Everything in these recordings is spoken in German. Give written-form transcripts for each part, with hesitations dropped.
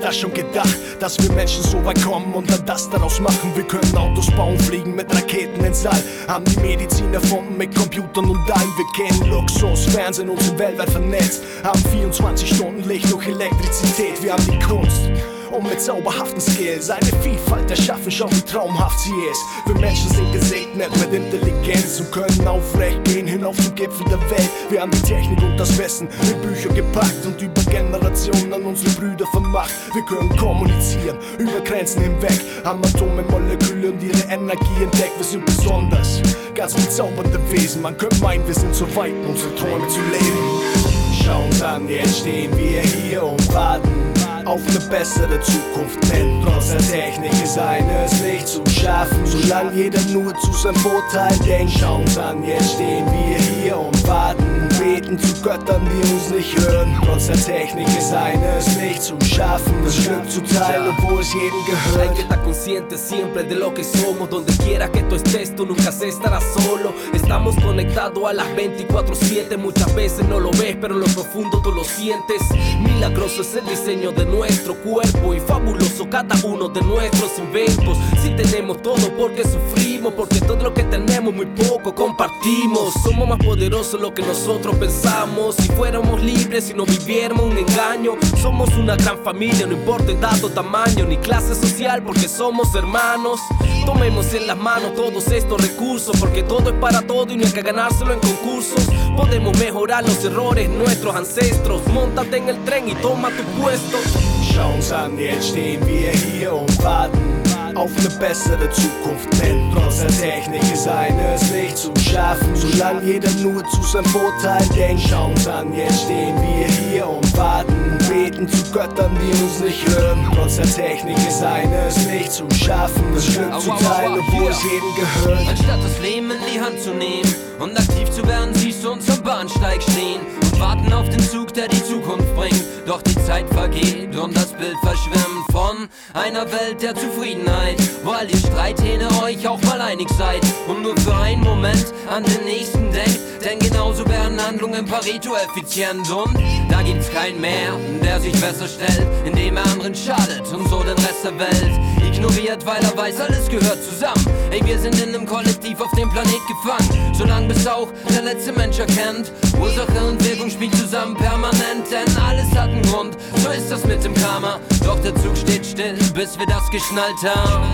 das schon gedacht, dass wir Menschen so weit kommen und dann das daraus machen? Wir können Autos bauen, fliegen mit Raketen ins All, haben die Medizin erfunden mit Computern und allem. Wir kennen Luxus, Fernsehen und sind weltweit vernetzt, haben 24 Stunden Licht durch Elektrizität. Wir haben die Kunst und mit zauberhaften Skills eine Vielfalt erschaffen, schau wie traumhaft sie ist. Wir Menschen sind gesegnet mit Intelligenz und können aufrecht gehen hinauf zum Gipfel der Welt. Wir haben die Technik und das Wissen in Bücher gepackt und über Generationen an unsere Brüder vermacht. Wir können kommunizieren über Grenzen hinweg, haben Atome, Moleküle und ihre Energie entdeckt. Wir sind besonders, ganz bezaubernde Wesen. Man könnte meinen, wir sind so weit, unsere Träume zu leben. Schau uns an, jetzt stehen wir hier und warten auf eine bessere Zukunft, denn trotz der Technik ist eines nicht zu schaffen, solange jeder nur zu seinem Vorteil denkt. Schau uns an, jetzt stehen wir hier und warten, beten zu Göttern, die uns nicht hören. Trotz der Technik ist eines nicht zu schaffen, das Glück zu teilen, obwohl es jedem gehört. Hay que estar consciente siempre de lo que somos, donde quiera que tú estés, tú nunca estarás solo. Estamos conectados a las 24/7, muchas veces no lo ves, pero en lo profundo tú lo sientes. Milagroso es el diseño de nuestro cuerpo y fabuloso cada uno de nuestros inventos. Si tenemos todo porque sufrimos, porque todo lo que tenemos muy poco compartimos. Somos más poderosos lo que nosotros pensamos. Si fuéramos libres y no viviéramos un engaño, somos una gran familia, no importa edad o tamaño ni clase social, porque somos hermanos. Tomemos en las manos todos estos recursos, porque todo es para todo y no hay que ganárselo en concursos. Podemos mejorar los errores de nuestros ancestros. Móntate en el tren y toma tu puesto. Schau uns an, jetzt stehen wir hier und warten auf eine bessere Zukunft, denn trotz der Technik ist eines nicht zu schaffen, solange jeder nur zu seinem Vorteil denkt. Schau uns an, jetzt stehen wir hier und warten, beten zu Göttern, die uns nicht hören. Trotz der Technik ist eines nicht zu schaffen, das Glück zu teilen, obwohl es jedem gehört. Anstatt das Leben in die Hand zu nehmen und aktiv zu werden, siehst du uns am Bahnsteig stehen und warten auf den Zug, der die Zukunft bringt. Doch die Zeit vergeht und das Bild verschwimmt von einer Welt der Zufriedenheit, wo all ihr Streithähne euch auch mal einig seid und nur für einen Moment an den nächsten denkt, denn genauso werden Handlungen Pareto effizient und da gibt's keinen mehr, der sich besser stellt, indem er anderen schadet und so den Rest der Welt ignoriert, weil er weiß, alles gehört zusammen. Ey, wir sind in einem Kollektiv auf dem Planet gefangen, solange bis auch der letzte Mensch erkennt, Ursache und Wirkung spielt zusammen permanent, denn alles hat einen Grund, so ist das mit dem Karma. Doch der Zug steht still, bis wir das geschnallt haben.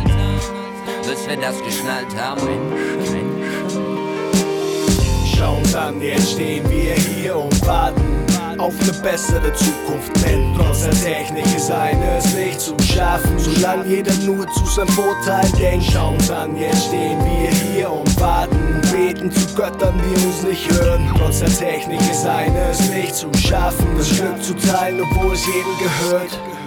Bis wir das geschnallt haben. Schau uns an, jetzt stehen wir hier und warten auf eine bessere Zukunft, denn trotz der Technik ist eines nicht zu schaffen, solange jeder nur zu seinem Vorteil denkt. Schau uns an, jetzt stehen wir hier und warten, beten zu Göttern, die uns nicht hören. Trotz der Technik ist eines nicht zu schaffen, das Glück zu teilen, obwohl es jedem gehört.